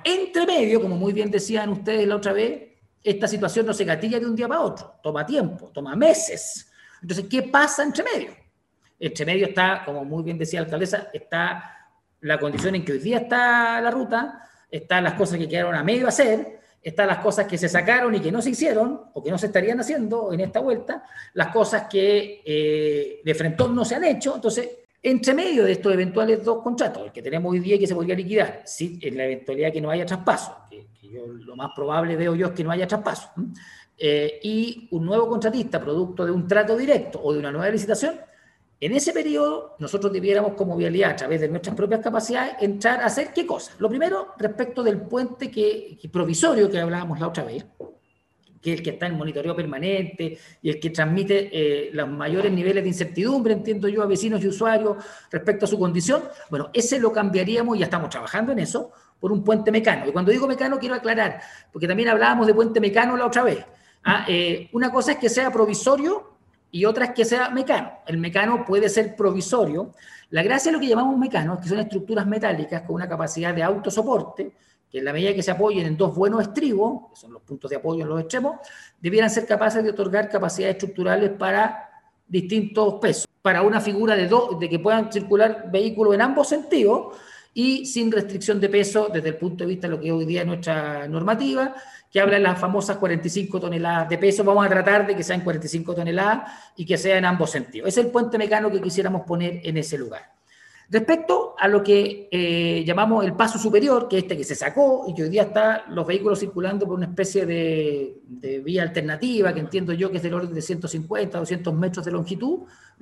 entre medio, como muy bien decían ustedes la otra vez, esta situación no se gatilla de un día para otro, toma tiempo, toma meses. Entonces, ¿qué pasa entre medio? Entre medio está, como muy bien decía la alcaldesa, está la condición en que hoy día está la ruta, están las cosas que quedaron a medio hacer, están las cosas que se sacaron y que no se hicieron, o que no se estarían haciendo en esta vuelta, las cosas que de frentón no se han hecho. Entonces, entre medio de estos eventuales dos contratos, el que tenemos hoy día y que se podría liquidar, sí, en la eventualidad que no haya traspaso, que yo lo más probable veo yo es que no haya traspaso, y un nuevo contratista producto de un trato directo o de una nueva licitación, en ese periodo nosotros debiéramos como vialidad, a través de nuestras propias capacidades, entrar a hacer ¿qué cosa? Lo primero, respecto del puente que provisorio que hablábamos la otra vez, que es el que está en monitoreo permanente y el que transmite los mayores niveles de incertidumbre, entiendo yo, a vecinos y usuarios respecto a su condición. Bueno, ese lo cambiaríamos, y ya estamos trabajando en eso, por un puente mecano. Y cuando digo mecano quiero aclarar, porque también hablábamos de puente mecano la otra vez. Una cosa es que sea provisorio y otra es que sea mecano. El mecano puede ser provisorio. La gracia de lo que llamamos mecano es que son estructuras metálicas con una capacidad de autosoporte, que en la medida que se apoyen en dos buenos estribos, que son los puntos de apoyo en los extremos, debieran ser capaces de otorgar capacidades estructurales para distintos pesos, para una figura de que puedan circular vehículos en ambos sentidos y sin restricción de peso desde el punto de vista de lo que hoy día es nuestra normativa, que habla de las famosas 45 toneladas de peso. Vamos a tratar de que sean 45 toneladas y que sea en ambos sentidos. Ese es el puente mecano que quisiéramos poner en ese lugar. Respecto a lo que llamamos el paso superior, que que se sacó y que hoy día están los vehículos circulando por una especie de vía alternativa, que entiendo yo que es del orden de 150, 200 metros de longitud,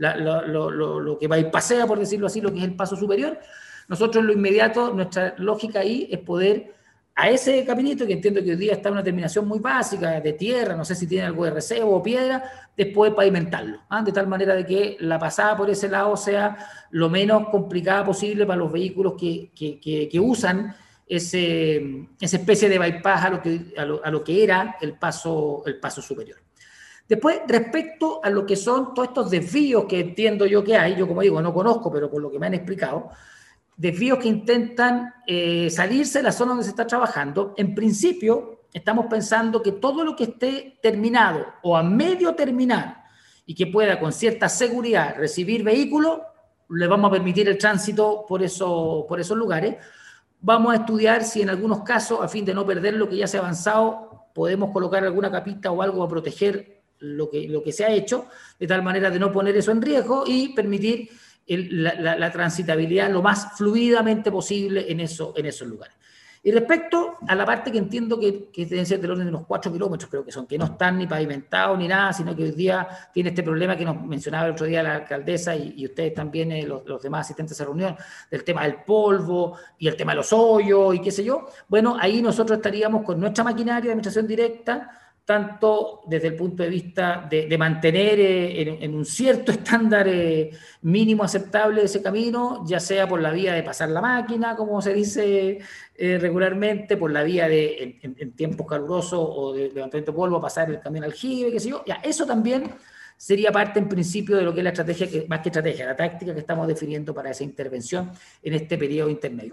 lo que bypassea, por decirlo así, lo que es el paso superior. Nosotros en lo inmediato, nuestra lógica ahí es poder a ese caminito, que entiendo que hoy día está en una terminación muy básica, de tierra, no sé si tiene algo de recebo o piedra, después pavimentarlo, de tal manera de que la pasada por ese lado sea lo menos complicada posible para los vehículos que usan esa especie de bypass a lo que era el paso superior. Después, respecto a lo que son todos estos desvíos que entiendo yo que hay, yo como digo, no conozco, pero por lo que me han explicado, desvíos que intentan salirse de la zona donde se está trabajando. En principio, estamos pensando que todo lo que esté terminado o a medio terminar y que pueda con cierta seguridad recibir vehículos, le vamos a permitir el tránsito por esos lugares. Vamos a estudiar si en algunos casos, a fin de no perder lo que ya se ha avanzado, podemos colocar alguna capita o algo a proteger lo que se ha hecho, de tal manera de no poner eso en riesgo y permitir la transitabilidad lo más fluidamente posible en esos lugares. Y respecto a la parte que entiendo que deben ser del orden de unos 4 kilómetros, creo que son, que no están ni pavimentados ni nada, sino que hoy día tiene este problema que nos mencionaba el otro día la alcaldesa y ustedes también, los demás asistentes a la reunión, del tema del polvo y el tema de los hoyos y qué sé yo. Bueno, ahí nosotros estaríamos con nuestra maquinaria de administración directa, tanto desde el punto de vista de mantener en un cierto estándar mínimo aceptable ese camino, ya sea por la vía de pasar la máquina, como se dice regularmente, por la vía de, en tiempos calurosos o de levantamiento de polvo, pasar el camión aljibe, qué sé yo. Ya, eso también sería parte en principio de lo que es la estrategia, más que estrategia, la táctica que estamos definiendo para esa intervención en este periodo intermedio.